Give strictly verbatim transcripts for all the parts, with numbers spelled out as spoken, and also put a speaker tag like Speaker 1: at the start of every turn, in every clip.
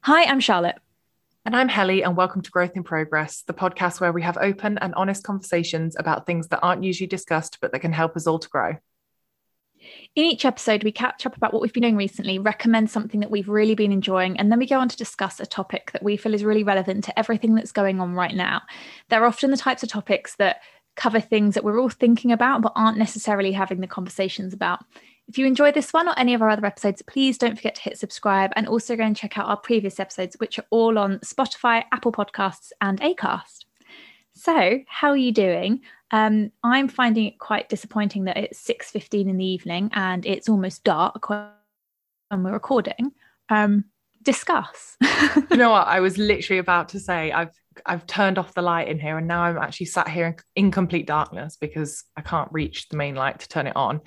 Speaker 1: Hi, I'm Charlotte.
Speaker 2: And I'm Helly, and welcome to Growth in Progress, the podcast where we have open and honest conversations about things that aren't usually discussed, but that can help us all to grow.
Speaker 1: In each episode, we catch up about what we've been doing recently, recommend something that we've really been enjoying, and then we go on to discuss a topic that we feel is really relevant to everything that's going on right now. They're often the types of topics that cover things that we're all thinking about, but aren't necessarily having the conversations about. If you enjoy this one or any of our other episodes, please don't forget to hit subscribe and also go and check out our previous episodes, which are all on Spotify, Apple Podcasts, and Acast. So, how are you doing? Um, I'm finding it quite disappointing that it's six fifteen in the evening and it's almost dark when we're recording. Um, discuss.
Speaker 2: You know what? I was literally about to say I've I've turned off the light in here, and now I'm actually sat here in, in complete darkness because I can't reach the main light to turn it on.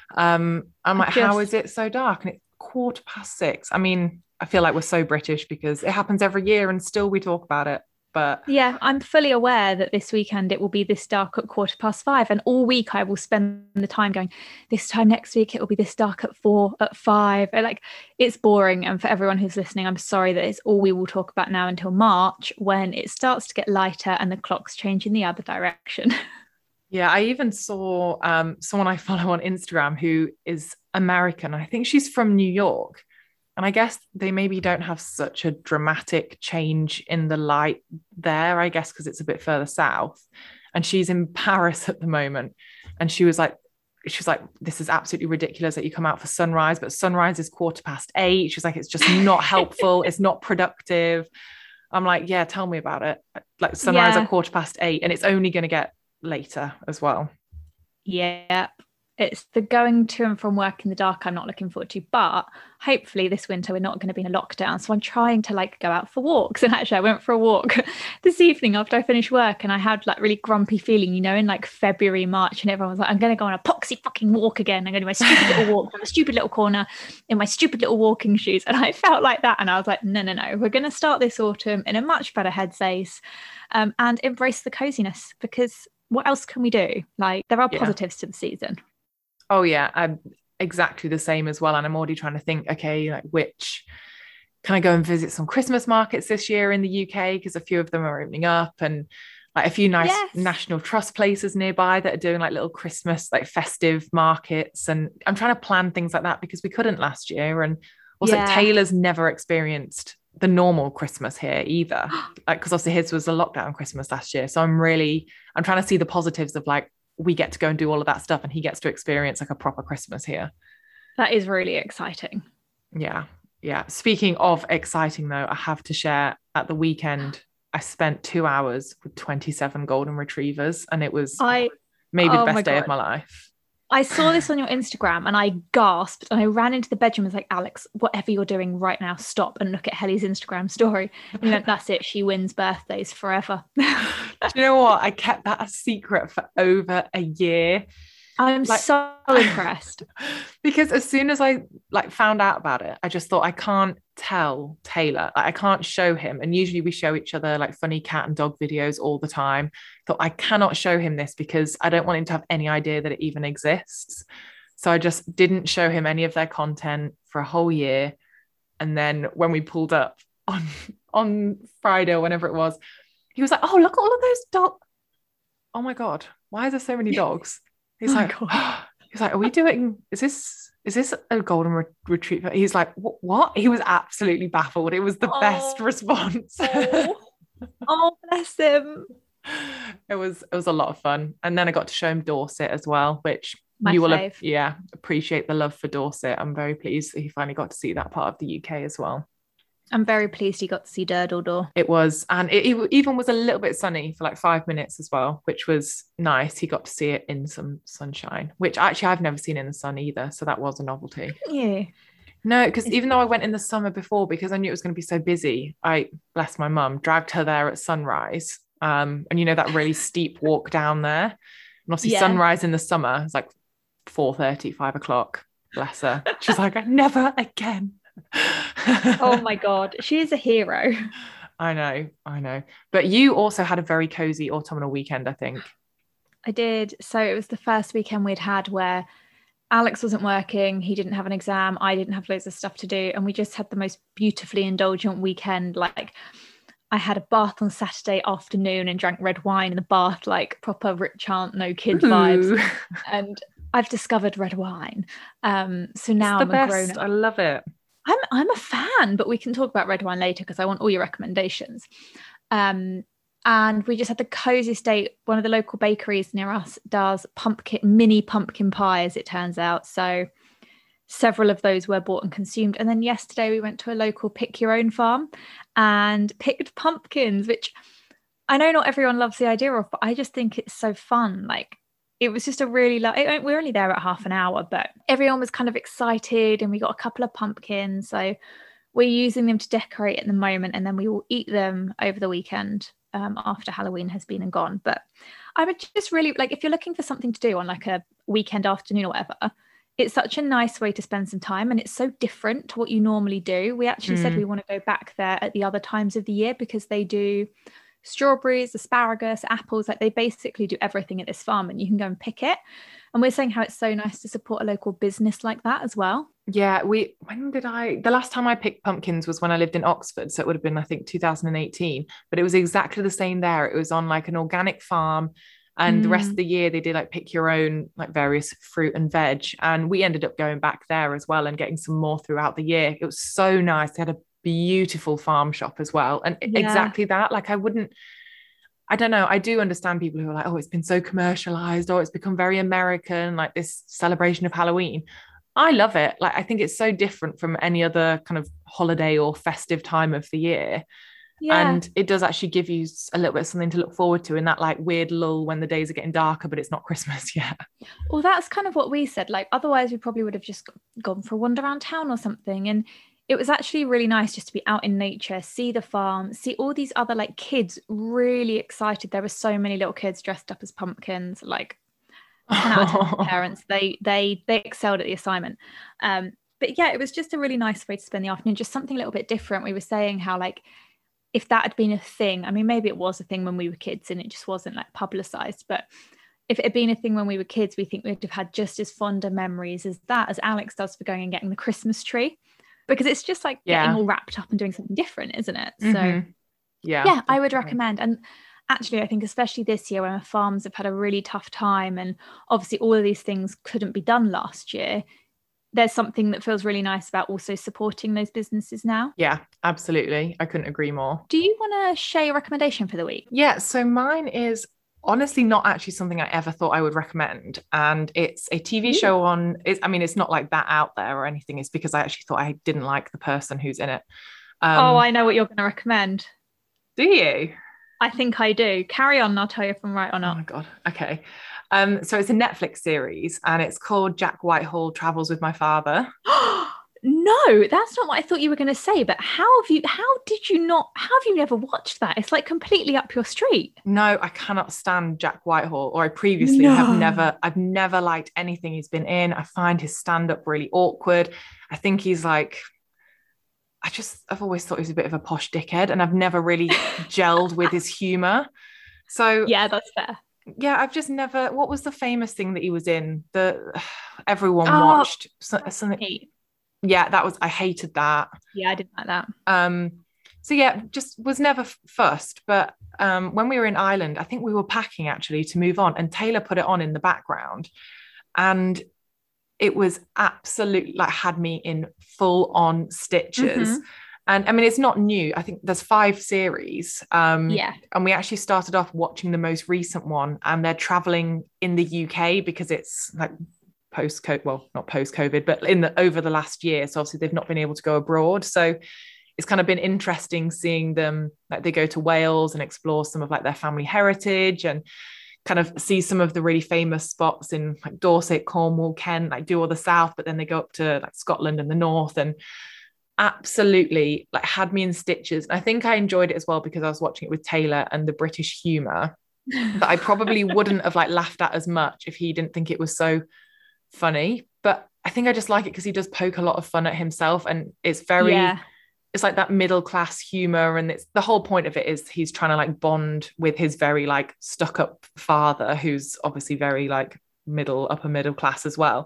Speaker 2: Um, I'm like,
Speaker 1: Just,
Speaker 2: how is it so dark? And it's quarter past six. I mean, I feel like we're so British because it happens every year and still we talk about it. But
Speaker 1: yeah, I'm fully aware that this weekend it will be this dark at quarter past five. And all week I will spend the time going, this time next week it will be this dark at four, at five. And like, it's boring. And for everyone who's listening, I'm sorry that it's all we will talk about now until March when it starts to get lighter and the clocks change in the other direction.
Speaker 2: yeah, I even saw um, someone I follow on Instagram who is American. I think she's from New York. And I guess they maybe don't have such a dramatic change in the light there, I guess, because it's a bit further south. And she's in Paris at the moment. And she was like, she was like, this is absolutely ridiculous that you come out for sunrise, but sunrise is quarter past eight. She's like, it's just not helpful. It's not productive. I'm like, yeah, tell me about it. Like sunrise
Speaker 1: Yeah.
Speaker 2: at quarter past eight, and it's only going to get later as well.
Speaker 1: Yeah. It's the going to and from work in the dark I'm not looking forward to. But hopefully this winter we're not going to be in a lockdown. So I'm trying to like go out for walks. And actually I went for a walk this evening after I finished work and I had like really grumpy feeling, you know, in like February, March, and everyone was like, I'm going to go on a poxy fucking walk again. I'm going to do my stupid little walk from a stupid little corner in my stupid little walking shoes. And I felt like that. And I was like, no, no, no, we're going to start this autumn in a much better headspace um, and embrace the coziness, because what else can we do? Like there are
Speaker 2: Yeah.
Speaker 1: positives to the season.
Speaker 2: Oh yeah, I'm exactly the same as well. And I'm already trying to think, okay, like which can I go and visit some Christmas markets this year in the U K? Because a few of them are opening up, and like a few nice
Speaker 1: Yes.
Speaker 2: National Trust places nearby that are doing like little Christmas, like festive markets. And I'm trying to plan things like that because we couldn't last year. And also
Speaker 1: Yeah.
Speaker 2: Taylor's never experienced the normal Christmas here either. Like, because obviously his was a lockdown Christmas last year. So I'm really, I'm trying to see the positives of like, we get to go and do all of that stuff and he gets to experience like a proper Christmas here.
Speaker 1: That is really exciting.
Speaker 2: Yeah. Yeah. Speaking of exciting though, I have to share at the weekend, I spent two hours with twenty-seven golden retrievers and it was
Speaker 1: I,
Speaker 2: maybe the
Speaker 1: oh my
Speaker 2: best day of
Speaker 1: God.
Speaker 2: my life.
Speaker 1: I saw this on your Instagram and I gasped and I ran into the bedroom and was like, Alex, whatever you're doing right now, stop and look at Helly's Instagram story. And you went, that's it. She wins birthdays forever.
Speaker 2: Do you know what? I kept that a secret for over a year.
Speaker 1: I'm
Speaker 2: Like,
Speaker 1: so impressed.
Speaker 2: because as soon as I like found out about it, I just thought I can't tell Taylor, like, I can't show him. And usually we show each other like funny cat and dog videos all the time. Thought I cannot show him this because I don't want him to have any idea that it even exists. So I just didn't show him any of their content for a whole year. And then when we pulled up on on Friday or whenever it was, he was like, "Oh, look at all of those dogs! Oh my God, why is there so many dogs?" He's
Speaker 1: Oh my
Speaker 2: like,
Speaker 1: God.
Speaker 2: oh, he's like, "Are we doing? Is this is this a golden re- retriever?" He's like, "What?" He was absolutely baffled. It was the best
Speaker 1: Oh,
Speaker 2: response.
Speaker 1: oh, oh, bless him.
Speaker 2: it was it was a lot of fun, and then I got to show him Dorset as well, which
Speaker 1: My
Speaker 2: you will,
Speaker 1: fave.
Speaker 2: yeah, appreciate the love for Dorset. I'm very pleased that he finally got to see that part of the U K as well.
Speaker 1: I'm very pleased you got to see Durdledore.
Speaker 2: It was, and it, it even was a little bit sunny for like five minutes as well, which was nice. He got to see it in some sunshine, which actually I've never seen in the sun either. So that was a novelty.
Speaker 1: Yeah.
Speaker 2: No, because
Speaker 1: It's,
Speaker 2: even though I went in the summer before, because I knew it was going to be so busy, I, bless my mum, dragged her there at sunrise. Um, and you know, that really steep walk down there. And obviously
Speaker 1: yeah.
Speaker 2: sunrise in the summer, it's like four thirty, five o'clock. Bless her. She's like, never again.
Speaker 1: Oh my God. She is a hero.
Speaker 2: I know, I know. But you also had a very cozy autumnal weekend, I think.
Speaker 1: I did. So it was the first weekend we'd had where Alex wasn't working, he didn't have an exam, I didn't have loads of stuff to do, and we just had the most beautifully indulgent weekend. Like, I had a bath on Saturday afternoon and drank red wine in the bath, like proper rich aunt, no kid Ooh. vibes. And I've discovered red wine. Um, so now
Speaker 2: it's the
Speaker 1: I'm a
Speaker 2: best.
Speaker 1: grown up.
Speaker 2: I love it.
Speaker 1: I'm I'm a fan, but we can talk about red wine later because I want all your recommendations. Um, and we just had the coziest day. One of the local bakeries near us does pumpkin mini pumpkin pie, as it turns out. So several of those were bought and consumed. And then yesterday we went to a local pick your own farm and picked pumpkins, which I know not everyone loves the idea of, but I just think it's so fun. Like, it was just a really lo- it, we're only there at half an hour, but everyone was kind of excited, and we got a couple of pumpkins. So we're using them to decorate at the moment, and then we will eat them over the weekend um, after Halloween has been and gone. But I would just really, like, if you're looking for something to do on like a weekend afternoon or whatever, it's such a nice way to spend some time, and it's so different to what you normally do. We actually mm. said we want to go back there at the other times of the year because they do strawberries, asparagus, apples, like they basically do everything at this farm, and you can go and pick it. And we're saying how it's so nice to support a local business like that as well.
Speaker 2: Yeah, we when did I the last time I picked pumpkins was when I lived in Oxford, so it would have been I think two thousand eighteen, but it was exactly the same there. It was on like an organic farm, and mm. the rest of the year they did like pick your own like various fruit and veg, and we ended up going back there as well and getting some more throughout the year. It was so nice. They had a beautiful farm shop as well, and yeah. exactly that, like I wouldn't I don't know I do understand people who are like, oh, it's been so commercialized, or it's become very American, like this celebration of Halloween. I love it. Like, I think it's so different from any other kind of holiday or festive time of the year. Yeah. And it does actually give you a little bit of something to look forward to in that like weird lull when the days are getting darker, but it's not Christmas yet.
Speaker 1: Well, that's kind of what we said. Like, otherwise we probably would have just gone for a wander around town or something. And it was actually really nice just to be out in nature, see the farm, see all these other like kids really excited. There were so many little kids dressed up as pumpkins. Like, oh. parents, they they they excelled at the assignment. Um, but yeah, it was just a really nice way to spend the afternoon, just something a little bit different. We were saying how like, if that had been a thing, I mean, maybe it was a thing when we were kids and it just wasn't like publicized, but if it had been a thing when we were kids, we think we'd have had just as fonder memories as that, as Alex does for going and getting the Christmas tree, because it's just like yeah. getting all wrapped up and doing something different, isn't it? Mm-hmm. So yeah, yeah, definitely. I would recommend. And actually, I think especially this year when our farms have had a really tough time, and obviously all of these things couldn't be done last year, there's something that feels really nice about also supporting those businesses now.
Speaker 2: Yeah, absolutely. I couldn't agree more.
Speaker 1: Do you want to share your recommendation for the week?
Speaker 2: Yeah, so mine is honestly not actually something I ever thought I would recommend. And it's a T V Ooh. show on, it's, I mean, it's not like that out there or anything. It's because I actually thought I didn't like the person who's in it.
Speaker 1: Um, oh, I know what you're going to recommend.
Speaker 2: Do you?
Speaker 1: I think I do. Carry on and I'll tell you if I'm right or not.
Speaker 2: Oh my God. Okay. Um, so it's a Netflix series and it's called Jack Whitehall Travels with My Father.
Speaker 1: No, that's not what I thought you were going to say. But how have you, how did you not, how have you never watched that? It's like completely up your street.
Speaker 2: No, I cannot stand Jack Whitehall, or I previously no. have never, I've never liked anything he's been in. I find his stand-up really awkward. I think he's like, I just, I've always thought he was a bit of a posh dickhead and I've never really gelled with his humor. So
Speaker 1: yeah, that's fair.
Speaker 2: Yeah, I've just never, what was the famous thing that he was in that everyone oh, watched? So, something. Yeah, that was, I hated that.
Speaker 1: Yeah, I didn't like that.
Speaker 2: Um, so yeah, just was never fussed. But um, when we were in Ireland, I think we were packing actually to move on, and Taylor put it on in the background. And it was absolutely like had me in full on stitches. Mm-hmm. And I mean, it's not new. I think there's five series. Um,
Speaker 1: yeah.
Speaker 2: And we actually started off watching the most recent one, and they're traveling in the U K because it's like post-COVID, well, not post-COVID, but in the over the last year. So obviously they've not been able to go abroad. So it's kind of been interesting seeing them, like they go to Wales and explore some of like their family heritage and kind of see some of the really famous spots in like Dorset, Cornwall, Kent, like do all the south, but then they go up to like Scotland and the north, and absolutely like had me in stitches. And I think I enjoyed it as well because I was watching it with Taylor and the British humor that I probably wouldn't have like laughed at as much if he didn't think it was so funny. But I think I just like it because he does poke a lot of fun at himself, and it's very yeah. it's like that middle class humor, and it's the whole point of it is he's trying to like bond with his very like stuck up father, who's obviously very like middle upper middle class as well.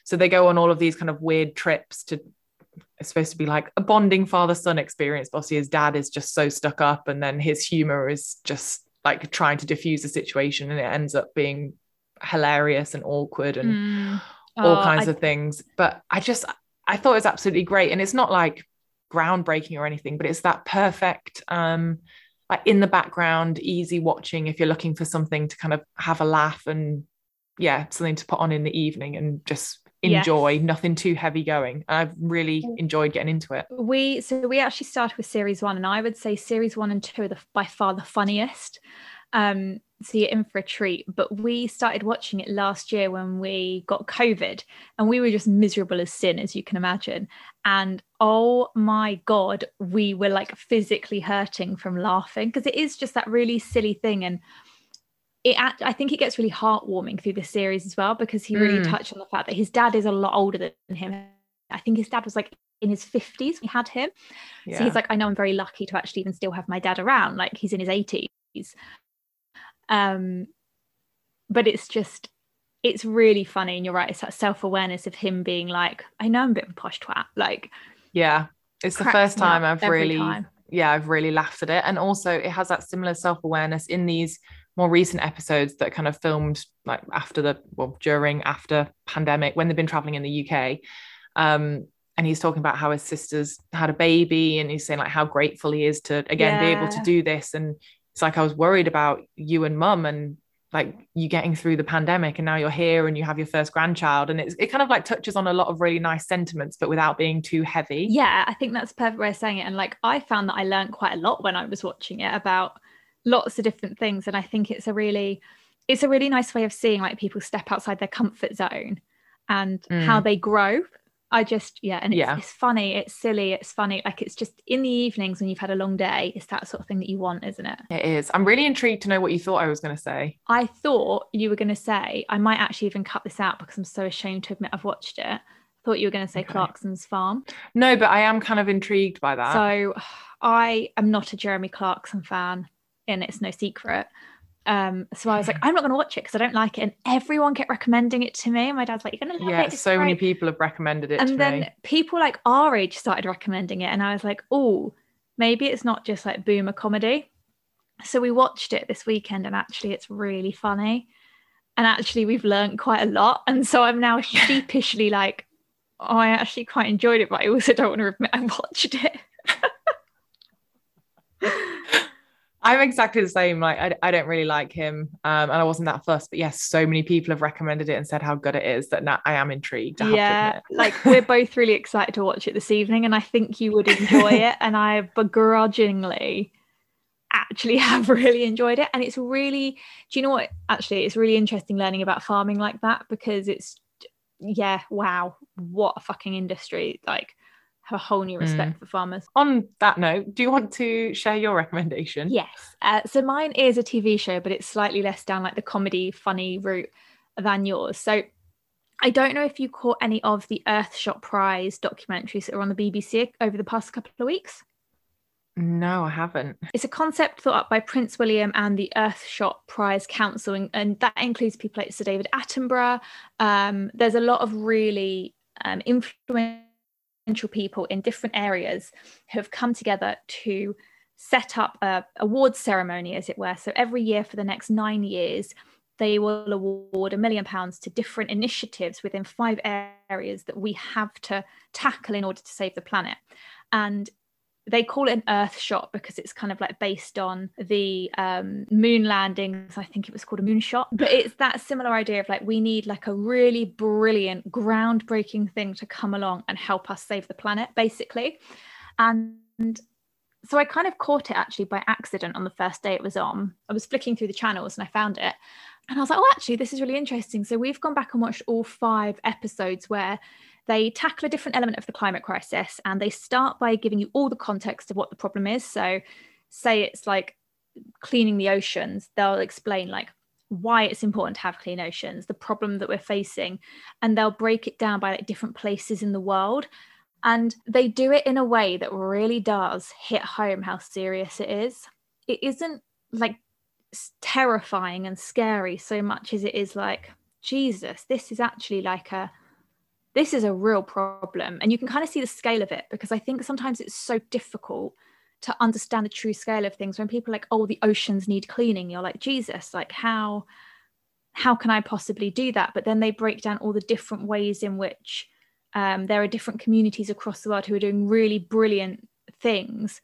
Speaker 2: So they go on all of these kind of weird trips to, it's supposed to be like a bonding father-son experience. But obviously his dad is just so stuck up, and then his humor is just like trying to diffuse the situation, and it ends up being hilarious and awkward and
Speaker 1: Mm.
Speaker 2: all
Speaker 1: Oh,
Speaker 2: kinds
Speaker 1: I,
Speaker 2: of things. But I just, I thought it was absolutely great. And it's not like groundbreaking or anything, but it's that perfect, um, like in the background, easy watching if you're looking for something to kind of have a laugh and yeah, something to put on in the evening and just enjoy,
Speaker 1: yes.
Speaker 2: nothing too heavy going. I've really enjoyed getting into it.
Speaker 1: We so we actually started with series one, and I would say series one and two are the, by far the funniest. Um, so you're in for a treat. But we started watching it last year when we got COVID, and we were just miserable as sin, as you can imagine. And oh my God, we were like physically hurting from laughing, because it is just that really silly thing. And it, I think it gets really heartwarming through the series as well, because he really
Speaker 2: Mm.
Speaker 1: touched on the fact that his dad is a lot older than him. I think his dad was like in his fifties when he had him.
Speaker 2: Yeah.
Speaker 1: So he's like, I know I'm very lucky to actually even still have my dad around. Like he's in his eighties. Um, but it's just, it's really funny. And you're right, it's that self-awareness of him being like, I know I'm a bit of a posh twat. Like,
Speaker 2: yeah, it's the
Speaker 1: cracks
Speaker 2: first
Speaker 1: me
Speaker 2: time
Speaker 1: up
Speaker 2: I've
Speaker 1: every
Speaker 2: really,
Speaker 1: time.
Speaker 2: yeah, I've really laughed at it. And also it has that similar self-awareness in these more recent episodes that kind of filmed like after the, well, during, after pandemic, when they've been traveling in the U K. Um, and he's talking about how his sister's had a baby, and he's saying like how grateful he is to again be able to
Speaker 1: Yeah.
Speaker 2: do this. And it's like, I was worried about you and mum and like you getting through the pandemic, and now you're here and you have your first grandchild. And it's, it kind of like touches on a lot of really nice sentiments, but without being too heavy.
Speaker 1: Yeah, I think that's a perfect way of saying it. And like, I found that I learned quite a lot when I was watching it about lots of different things. And I think it's a really, it's a really nice way of seeing like people step outside their comfort zone and
Speaker 2: Mm.
Speaker 1: how they grow. I just, yeah, and it's,
Speaker 2: Yeah.
Speaker 1: it's funny, it's silly, it's funny. Like it's just in the evenings when you've had a long day, it's that sort of thing that you want, isn't it?
Speaker 2: It is. I'm really intrigued to know what you thought I was going to say.
Speaker 1: I thought you were going to say, I might actually even cut this out because I'm so ashamed to admit I've watched it. I thought you were going to say
Speaker 2: Okay.
Speaker 1: Clarkson's Farm.
Speaker 2: No, but I am kind of intrigued by that.
Speaker 1: So I am not a Jeremy Clarkson fan, and it's no secret. Um, so I was like, I'm not going to watch it because I don't like it. And everyone kept recommending it to me. And my dad's like, you're going to love
Speaker 2: yeah,
Speaker 1: it. It's
Speaker 2: so
Speaker 1: great.
Speaker 2: many people have recommended it
Speaker 1: and
Speaker 2: to
Speaker 1: then
Speaker 2: me.
Speaker 1: people like our age started recommending it. And I was like, oh, maybe it's not just like boomer comedy. So we watched it this weekend, and actually it's really funny. And actually we've learned quite a lot. And so I'm now sheepishly like, oh, I actually quite enjoyed it, but I also don't want to admit I watched it.
Speaker 2: I'm exactly the same. Like, I, I don't really like him, um, and I wasn't that fussed. But yes, so many people have recommended it and said how good it is that now I am intrigued. I
Speaker 1: yeah,
Speaker 2: have to
Speaker 1: like we're both really excited to watch it this evening, and I think you would enjoy it. And I begrudgingly actually have really enjoyed it. And it's really, do you know what? Actually, it's really interesting learning about farming like that, because it's, yeah, wow, what a fucking industry. Like, have a whole new respect mm. for farmers.
Speaker 2: On that note, do you want to share your recommendation?
Speaker 1: Yes. Uh, so mine is a T V show, but it's slightly less down like the comedy, funny route than yours. So I don't know if you caught any of the Earthshot Prize documentaries that are on the B B C over the past couple of weeks.
Speaker 2: No, I haven't.
Speaker 1: It's a concept thought up by Prince William and the Earthshot Prize Council, and, and that includes people like Sir David Attenborough. Um, there's a lot of really um, influential people in different areas who have come together to set up a awards ceremony, as it were. So every year for the next nine years, they will award a million pounds to different initiatives within five areas that we have to tackle in order to save the planet. And they call it an Earth shot because it's kind of like based on the um, moon landings. I think it was called a moonshot, but it's that similar idea of like, we need like a really brilliant, groundbreaking thing to come along and help us save the planet, basically. And so I kind of caught it actually by accident on the first day it was on. I was flicking through the channels and I found it. And I was like, oh, actually, this is really interesting. So we've gone back and watched all five episodes where they tackle a different element of the climate crisis, and they start by giving you all the context of what the problem is. So say it's like cleaning the oceans, they'll explain like why it's important to have clean oceans, the problem that we're facing, and they'll break it down by like different places in the world. And they do it in a way that really does hit home how serious it is. It isn't like terrifying and scary so much as it is like, Jesus, this is actually like a this is a real problem. And you can kind of see the scale of it, because I think sometimes it's so difficult to understand the true scale of things when people are like, oh, the oceans need cleaning. You're like, Jesus, like how how can I possibly do that? But then they break down all the different ways in which um, there are different communities across the world who are doing really brilliant things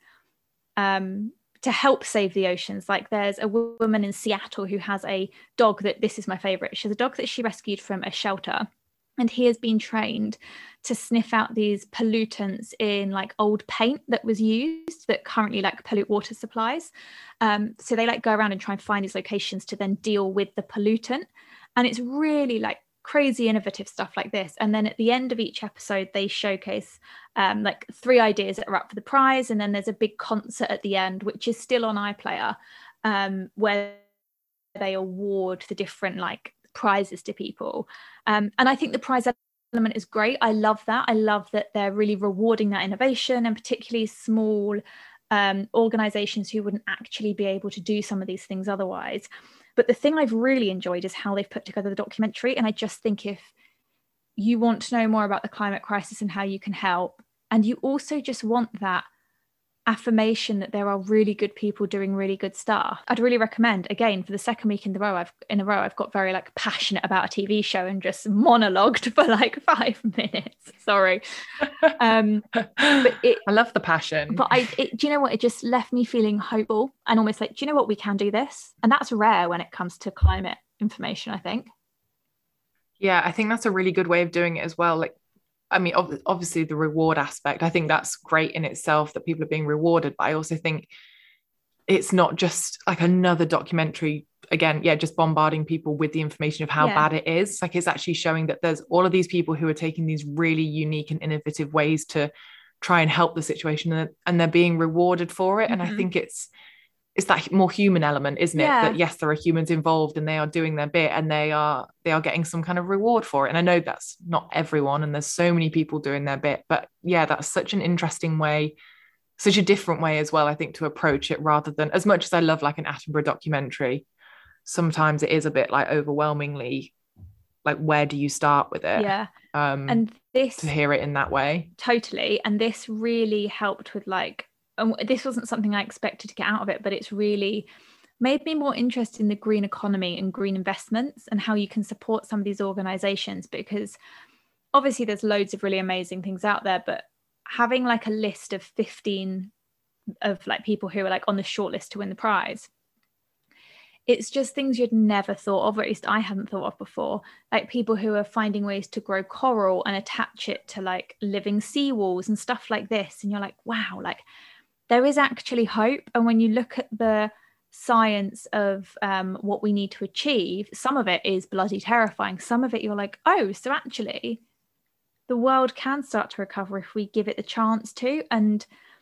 Speaker 1: um, to help save the oceans. Like there's a woman in Seattle who has a dog that, this is my favorite, she has a dog that she rescued from a shelter, and he has been trained to sniff out these pollutants in like old paint that was used that currently like pollute water supplies. Um, so they like go around and try and find these locations to then deal with the pollutant. And it's really like crazy innovative stuff like this. And then at the end of each episode, they showcase um, like three ideas that are up for the prize. And then there's a big concert at the end, which is still on iPlayer, um, where they award the different like prizes to people. Um, and I think the prize element is great. I love that. I love that they're really rewarding that innovation, and particularly small um, organizations who wouldn't actually be able to do some of these things otherwise. But the thing I've really enjoyed is how they've put together the documentary. And I just think if you want to know more about the climate crisis and how you can help, and you also just want that affirmation that there are really good people doing really good stuff, I'd really recommend. Again, for the second week in the row, I've in a row, I've got very like passionate about a T V show and just monologued for like five minutes. Sorry, um, but it,
Speaker 2: I love the passion.
Speaker 1: But I, it, do you know what? It just left me feeling hopeful and almost like, do you know what? We can do this, and that's rare when it comes to climate information, I think.
Speaker 2: Yeah, I think that's a really good way of doing it as well. Like, I mean, obviously the reward aspect, I think that's great in itself that people are being rewarded. But I also think it's not just like another documentary, again, yeah, just bombarding people with the information of how yeah. bad it is. Like, it's actually showing that there's all of these people who are taking these really unique and innovative ways to try and help the situation, and they're being rewarded for it. Mm-hmm. And I think it's, it's that more human element, isn't it? Yeah. That yes, there are humans involved and they are doing their bit, and they are they are getting some kind of reward for it. And I know that's not everyone, and there's so many people doing their bit, but yeah, that's such an interesting way, such a different way as well, I think, to approach it, rather than, as much as I love like an Attenborough documentary, sometimes it is a bit like overwhelmingly like, where do you start with it?
Speaker 1: Yeah.
Speaker 2: Um,
Speaker 1: and this,
Speaker 2: to hear it in that way.
Speaker 1: Totally. And this really helped with like, and this wasn't something I expected to get out of it, but it's really made me more interested in the green economy and green investments and how you can support some of these organizations, because obviously there's loads of really amazing things out there, but having like a list of fifteen of like people who are like on the shortlist to win the prize, it's just things you'd never thought of, or at least I hadn't thought of before. Like people who are finding ways to grow coral and attach it to like living seawalls and stuff like this. And you're like, wow, like there is actually hope. And when you look at the science of um, what we need to achieve, some of it is bloody terrifying. Some of it you're like, oh, so actually the world can start to recover if we give it the chance to. And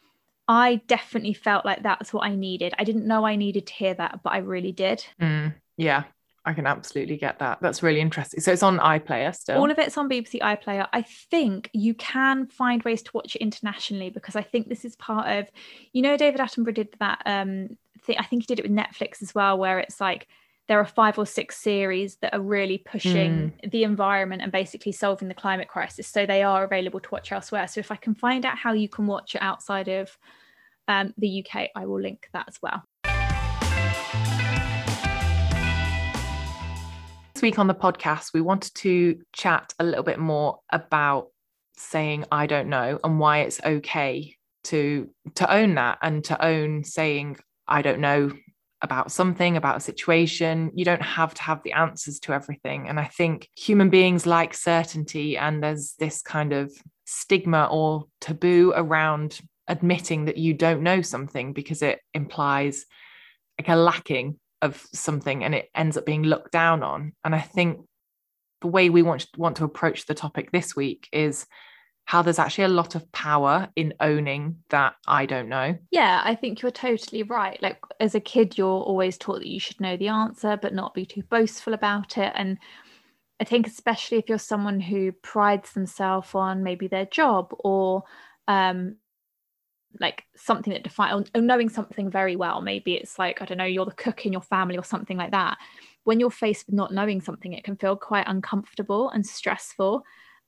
Speaker 1: I definitely felt like that's what I needed. I didn't know I needed to hear that, but I really did.
Speaker 2: Mm, yeah, I can absolutely get that. That's really interesting. So it's on iPlayer still?
Speaker 1: All of it's on B B C iPlayer. I think you can find ways to watch it internationally, because I think this is part of, you know, David Attenborough did that um, thing. I think he did it with Netflix as well, where it's like there are five or six series that are really pushing mm. the environment and basically solving the climate crisis. So they are available to watch elsewhere. So if I can find out how you can watch it outside of um, the U K, I will link that as well.
Speaker 2: This week on the podcast, we wanted to chat a little bit more about saying I don't know, and why it's okay to to own that, and to own saying I don't know about something, about a situation. You don't have to have the answers to everything. And I think human beings like certainty, and there's this kind of stigma or taboo around admitting that you don't know something, because it implies like a lacking of something, and it ends up being looked down on. And I think the way we want to, want to approach the topic this week is how there's actually a lot of power in owning that I don't know.
Speaker 1: Yeah, I think you're totally right. Like as a kid, you're always taught that you should know the answer, but not be too boastful about it. And I think especially if you're someone who prides themselves on maybe their job, or um, like something that defines, or knowing something very well, maybe it's like, I don't know, you're the cook in your family or something like that. When you're faced with not knowing something, it can feel quite uncomfortable and stressful.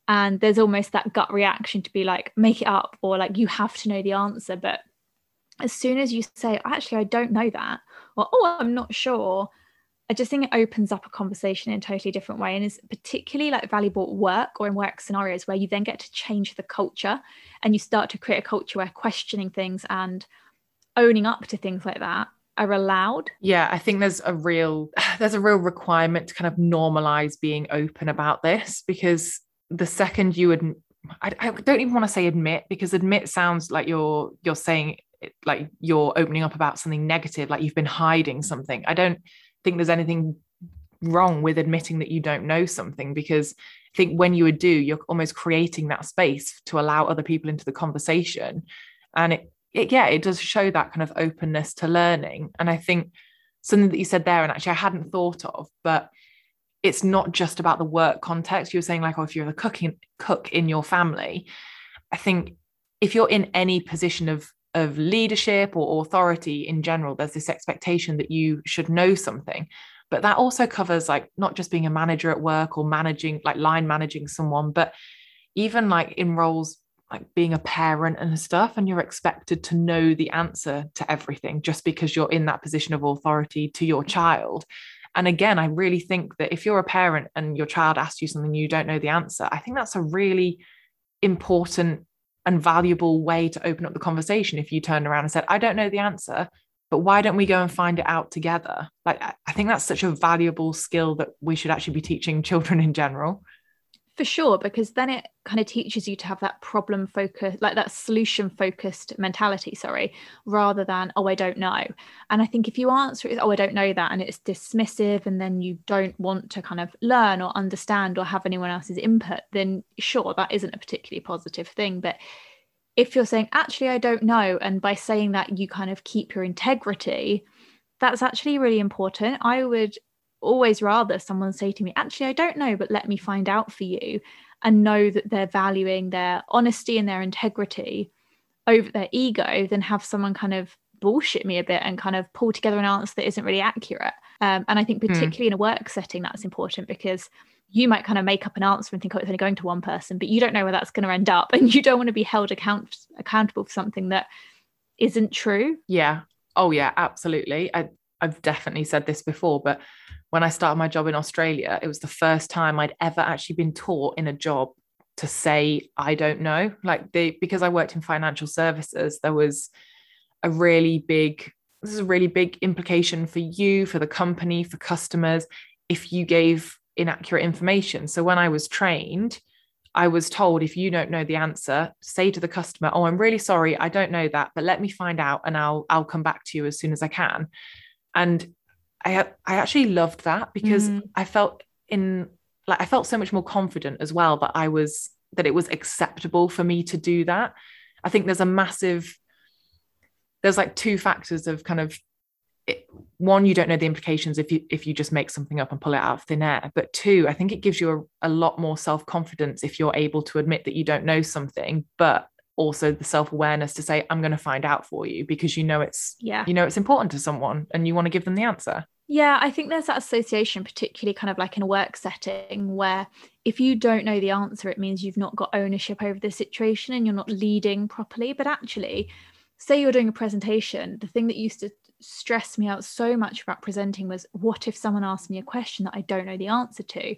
Speaker 1: And there's almost that gut reaction to be like, make it up, or like, you have to know the answer. But as soon as you say, actually, I don't know that, or, oh, I'm not sure, I just think it opens up a conversation in a totally different way, and is particularly like valuable at work or in work scenarios where you then get to change the culture and you start to create a culture where questioning things and owning up to things like that are allowed.
Speaker 2: Yeah, I think there's a real there's a real requirement to kind of normalize being open about this, because the second you would, I, I don't even want to say admit, because admit sounds like you're you're saying it, like you're opening up about something negative, like you've been hiding something. I don't think there's anything wrong with admitting that you don't know something, because I think when you would do, you're almost creating that space to allow other people into the conversation. And it, it yeah, it does show that kind of openness to learning. And I think something that you said there, and actually I hadn't thought of, but it's not just about the work context. You were saying like, oh, if you're the cooking cook in your family, I think if you're in any position of of leadership or authority in general, there's this expectation that you should know something. But that also covers like not just being a manager at work or managing, like line managing someone, but even like in roles like being a parent and stuff, and you're expected to know the answer to everything just because you're in that position of authority to your child. And again, I really think that if you're a parent and your child asks you something you don't know the answer, I think that's a really important and valuable way to open up the conversation. If you turned around and said, I don't know the answer, but why don't we go and find it out together? Like, I think that's such a valuable skill that we should actually be teaching children in general.
Speaker 1: For sure, because then it kind of teaches you to have that problem focus, like that solution focused mentality, sorry, rather than, oh, I don't know. And I think if you answer it, oh, I don't know that, and it's dismissive, and then you don't want to kind of learn or understand or have anyone else's input, then sure, that isn't a particularly positive thing. But if you're saying, actually, I don't know, and by saying that you kind of keep your integrity, that's actually really important. I would always rather someone say to me, actually, I don't know, but let me find out for you, and know that they're valuing their honesty and their integrity over their ego, than have someone kind of bullshit me a bit and kind of pull together an answer that isn't really accurate. Um, and I think particularly mm. in a work setting, that's important, because you might kind of make up an answer and think, oh, it's only going to one person, but you don't know where that's going to end up. And you don't want to be held account- accountable for something that isn't true.
Speaker 2: Yeah. Oh, yeah, absolutely. I, I've definitely said this before, but when I started my job in Australia, it was the first time I'd ever actually been taught in a job to say, I don't know. Like they, because I worked in financial services, there was a really big, this is a really big implication for you, for the company, for customers, if you gave inaccurate information. So when I was trained, I was told, if you don't know the answer, say to the customer, oh, I'm really sorry, I don't know that, but let me find out and I'll I'll come back to you as soon as I can. And I I actually loved that, because mm. I felt in like I felt so much more confident as well that I was that it was acceptable for me to do that. I think there's a massive there's like two factors of kind of it, one, you don't know the implications if you if you just make something up and pull it out of thin air. But two, I think it gives you a, a lot more self-confidence if you're able to admit that you don't know something, but also the self-awareness to say, I'm going to find out for you, because you know it's yeah you know it's important to someone and you want to give them the answer.
Speaker 1: Yeah, I think there's that association, particularly kind of like in a work setting, where if you don't know the answer, it means you've not got ownership over the situation and you're not leading properly. But actually, say you're doing a presentation, the thing that used to stress me out so much about presenting was, what if someone asked me a question that I don't know the answer to?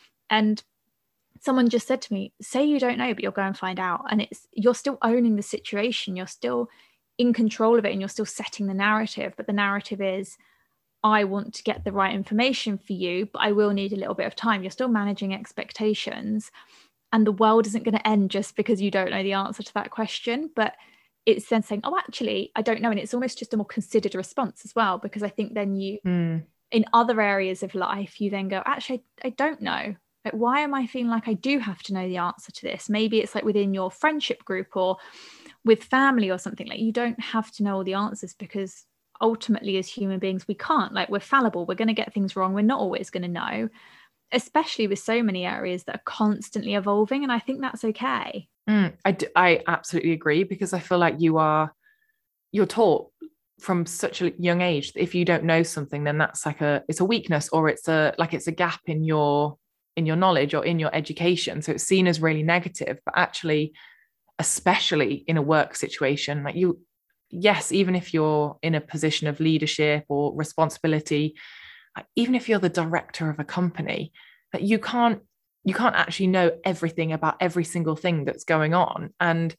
Speaker 1: And someone just said to me, say you don't know, but you'll go and find out. And it's you're still owning the situation, you're still in control of it, and you're still setting the narrative. But the narrative is, I want to get the right information for you, but I will need a little bit of time. You're still managing expectations, and the world isn't going to end just because you don't know the answer to that question. But it's then saying, oh, actually, I don't know. And it's almost just a more considered response as well, because I think then you, mm. in other areas of life, you then go, actually, I don't know. Like, why am I feeling like I do have to know the answer to this? Maybe it's like within your friendship group or with family or something. Like, you don't have to know all the answers, because ultimately as human beings, we can't. Like, we're fallible. We're going to get things wrong. We're not always going to know, especially with so many areas that are constantly evolving. And I think that's okay.
Speaker 2: Mm, I, do, I absolutely agree, because I feel like you are, you're taught from such a young age that if you don't know something, then that's like a, it's a weakness, or it's a, like it's a gap in your, in your knowledge or in your education. So it's seen as really negative, but actually, especially in a work situation, like you, yes, even if you're in a position of leadership or responsibility, even if you're the director of a company, that you can't you can't actually know everything about every single thing that's going on. And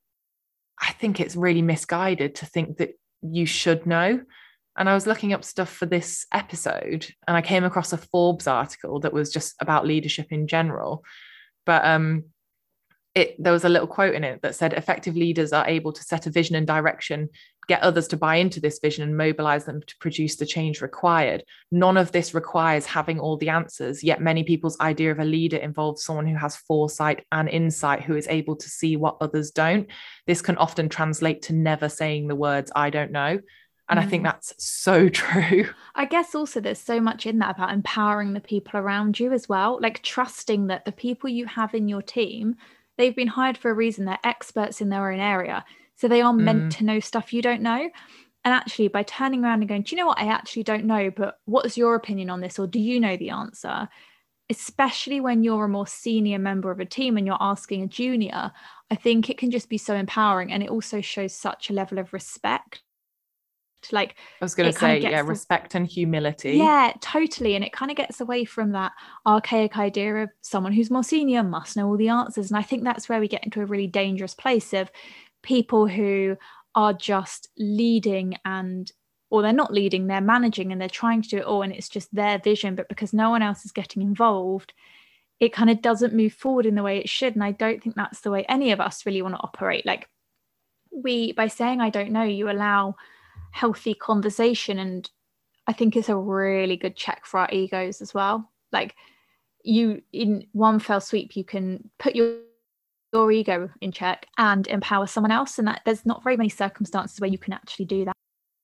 Speaker 2: I think it's really misguided to think that you should know. And I was looking up stuff for this episode, and I came across a Forbes article that was just about leadership in general. But um, it there was a little quote in it that said, effective leaders are able to set a vision and direction, get others to buy into this vision and mobilize them to produce the change required. None of this requires having all the answers, yet many people's idea of a leader involves someone who has foresight and insight, who is able to see what others don't. This can often translate to never saying the words, I don't know. And mm. I think that's so true.
Speaker 1: I guess also there's so much in that about empowering the people around you as well, like trusting that the people you have in your team, they've been hired for a reason. They're experts in their own area. So they are meant mm. to know stuff you don't know. And actually, by turning around and going, do you know what? I actually don't know, but what's your opinion on this? Or do you know the answer? Especially when you're a more senior member of a team and you're asking a junior, I think it can just be so empowering. And it also shows such a level of respect. Like
Speaker 2: I was going to say, yeah, the, respect and humility.
Speaker 1: Yeah, totally. And it kind of gets away from that archaic idea of someone who's more senior must know all the answers. And I think that's where we get into a really dangerous place of people who are just leading and, or they're not leading, they're managing and they're trying to do it all. And it's just their vision, but because no one else is getting involved, it kind of doesn't move forward in the way it should. And I don't think that's the way any of us really want to operate. Like we, by saying, I don't know, you allow healthy conversation, and I think it's a really good check for our egos as well. Like you, in one fell sweep, you can put your your ego in check and empower someone else, and that there's not very many circumstances where you can actually do that.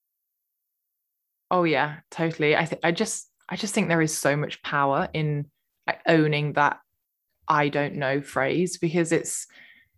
Speaker 2: Oh yeah, totally. I think I just I just think there is so much power in like, owning that I don't know phrase, because it's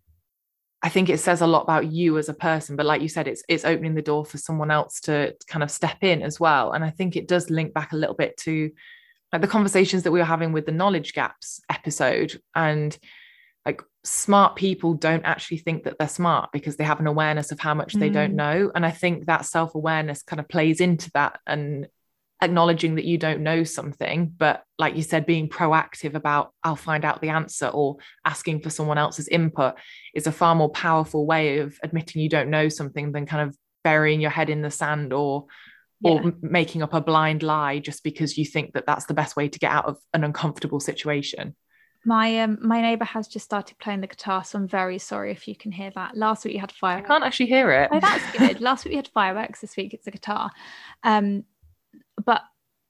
Speaker 2: I think it says a lot about you as a person, but like you said, it's it's opening the door for someone else to kind of step in as well. And I think it does link back a little bit to like the conversations that we were having with the knowledge gaps episode. And like smart people don't actually think that they're smart because they have an awareness of how much mm. they don't know. And I think that self-awareness kind of plays into that, and acknowledging that you don't know something, but like you said, being proactive about I'll find out the answer, or asking for someone else's input, is a far more powerful way of admitting you don't know something than kind of burying your head in the sand or yeah. or making up a blind lie just because you think that that's the best way to get out of an uncomfortable situation.
Speaker 1: My um my neighbour has just started playing the guitar, so I'm very sorry if you can hear that. Last week you had fireworks.
Speaker 2: I can't actually hear it.
Speaker 1: Oh, that's good. Last week we had fireworks. This week it's a guitar. Um, but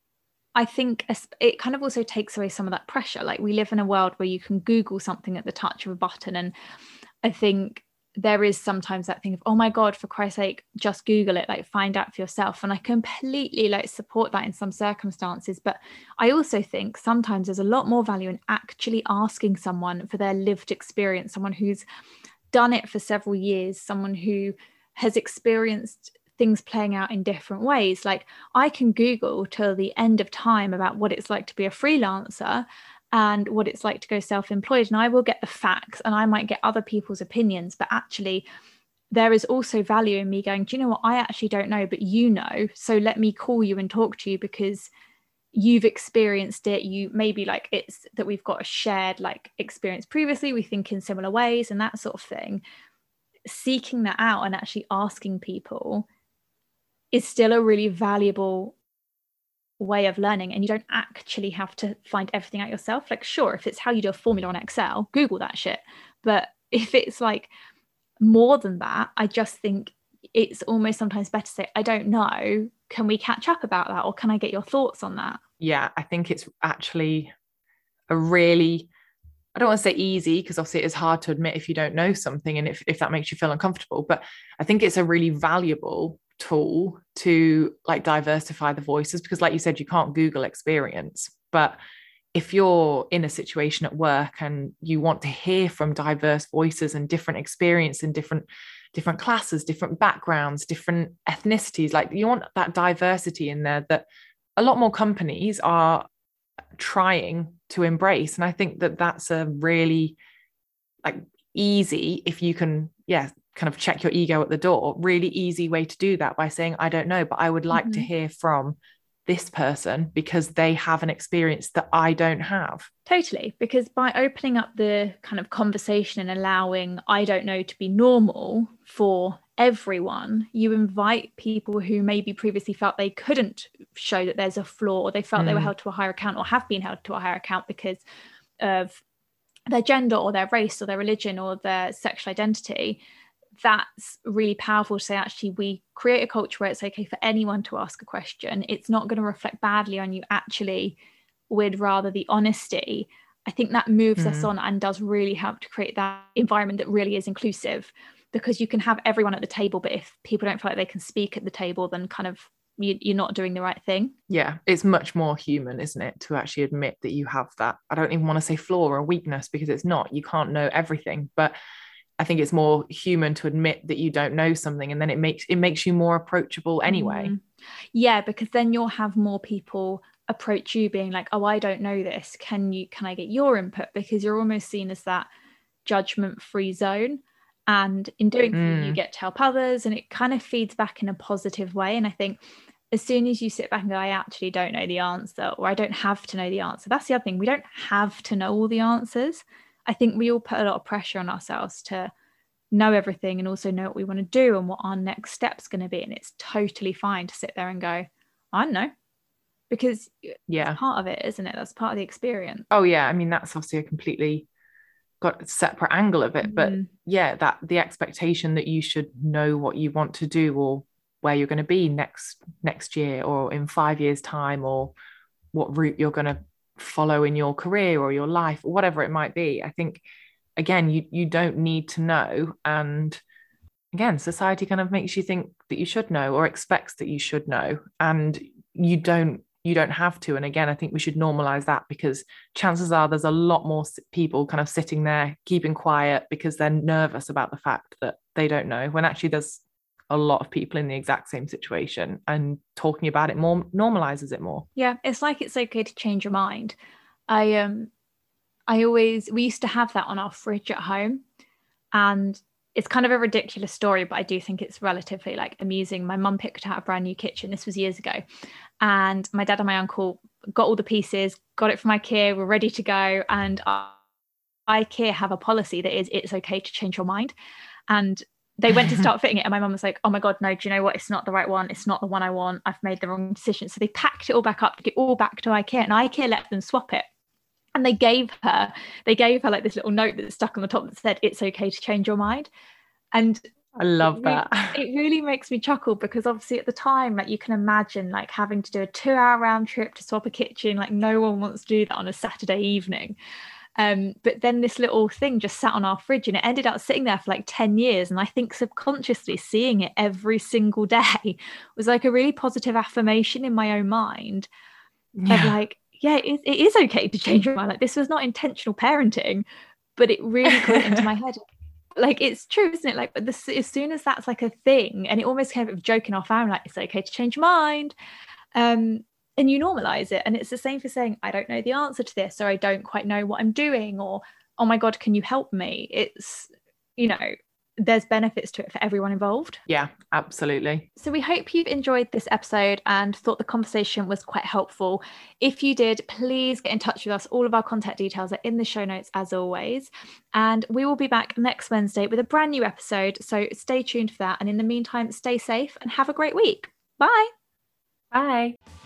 Speaker 1: I think it kind of also takes away some of that pressure. Like we live in a world where you can Google something at the touch of a button, and I think there is sometimes that thing of, oh my God, for Christ's sake, just Google it, like find out for yourself. And I completely like support that in some circumstances. But I also think sometimes there's a lot more value in actually asking someone for their lived experience, someone who's done it for several years, someone who has experienced things playing out in different ways. Like I can Google till the end of time about what it's like to be a freelancer and what it's like to go self-employed, and I will get the facts and I might get other people's opinions, but actually there is also value in me going, do you know what, I actually don't know, but you know, so let me call you and talk to you because you've experienced it. You maybe like it's that we've got a shared like experience previously, we think in similar ways and that sort of thing. Seeking that out and actually asking people is still a really valuable way of learning, and you don't actually have to find everything out yourself. Like sure, if it's how you do a formula on Excel, Google that shit, but if it's like more than that, I just think it's almost sometimes better to say, I don't know, can we catch up about that, or can I get your thoughts on that?
Speaker 2: Yeah, I think it's actually a really, I don't want to say easy, because obviously it is hard to admit if you don't know something and if, if that makes you feel uncomfortable, but I think it's a really valuable tool to like diversify the voices, because like you said, you can't Google experience. But if you're in a situation at work and you want to hear from diverse voices and different experience and different different classes, different backgrounds, different ethnicities, like you want that diversity in there, that a lot more companies are trying to embrace. And I think that that's a really like easy, if you can, yeah, kind of check your ego at the door, really easy way to do that by saying, I don't know, but I would like mm-hmm. to hear from this person because they have an experience that I don't have.
Speaker 1: Totally, because by opening up the kind of conversation and allowing I don't know to be normal for everyone, you invite people who maybe previously felt they couldn't show that there's a flaw, or they felt mm. they were held to a higher account or have been held to a higher account because of their gender or their race or their religion or their sexual identity. That's really powerful to say, actually, we create a culture where it's okay for anyone to ask a question. It's not going to reflect badly on you. Actually, we'd rather the honesty. I think that moves mm. us on and does really help to create that environment that really is inclusive, because you can have everyone at the table, but if people don't feel like they can speak at the table, then kind of you, you're not doing the right thing.
Speaker 2: Yeah, it's much more human, isn't it, to actually admit that you have that. I don't even want to say flaw or weakness, because it's not. You can't know everything, but I think it's more human to admit that you don't know something, and then it makes it makes you more approachable anyway.
Speaker 1: Mm. Yeah, because then you'll have more people approach you being like, oh, I don't know this. Can you can I get your input? Because you're almost seen as that judgment-free zone. And in doing mm. so, you get to help others, and it kind of feeds back in a positive way. And I think as soon as you sit back and go, I actually don't know the answer, or I don't have to know the answer. That's the other thing. We don't have to know all the answers. I think we all put a lot of pressure on ourselves to know everything and also know what we want to do and what our next step's going to be. And it's totally fine to sit there and go, I don't know, because yeah, it's part of it, isn't it? That's part of the experience.
Speaker 2: Oh yeah. I mean, that's obviously a completely got a separate angle of it, but mm. yeah, that the expectation that you should know what you want to do or where you're going to be next, next year or in five years time, or what route you're going to follow in your career or your life or whatever it might be. I think again, you you don't need to know, and again, society kind of makes you think that you should know or expects that you should know, and you don't you don't have to. And again, I think we should normalize that, because chances are there's a lot more people kind of sitting there keeping quiet because they're nervous about the fact that they don't know, when actually there's a lot of people in the exact same situation, and talking about it more normalizes it more.
Speaker 1: Yeah, it's like it's okay to change your mind. I um I always we used to have that on our fridge at home, and it's kind of a ridiculous story, but I do think it's relatively like amusing. My mum picked out a brand new kitchen. This was years ago, and my dad and my uncle got all the pieces, got it from IKEA, were ready to go, and IKEA have a policy that is it's okay to change your mind. And they went to start fitting it, and my mum was like, oh my God, no, do you know what? It's not the right one. It's not the one I want. I've made the wrong decision. So they packed it all back up to get all back to IKEA, and IKEA let them swap it. And they gave her, they gave her like this little note that stuck on the top that said, it's okay to change your mind. And
Speaker 2: I love
Speaker 1: it
Speaker 2: that.
Speaker 1: Really, it really makes me chuckle, because obviously at the time, like you can imagine like having to do a two hour round trip to swap a kitchen. Like no one wants to do that on a Saturday evening. Um, but then this little thing just sat on our fridge, and it ended up sitting there for like ten years. And I think subconsciously seeing it every single day was like a really positive affirmation in my own mind yeah. of like, yeah, it, it is okay to change your mind. Like this was not intentional parenting, but it really got into my head. Like it's true, isn't it? Like this, as soon as that's like a thing, and it almost came of joking off, I'm like, it's okay to change your mind. Um, and you normalize it. And it's the same for saying, I don't know the answer to this, or I don't quite know what I'm doing, or, oh my God, can you help me? It's, you know, there's benefits to it for everyone involved.
Speaker 2: Yeah, absolutely.
Speaker 1: So we hope you've enjoyed this episode and thought the conversation was quite helpful. If you did, please get in touch with us. All of our contact details are in the show notes as always. And we will be back next Wednesday with a brand new episode. So stay tuned for that. And in the meantime, stay safe and have a great week. Bye.
Speaker 2: Bye.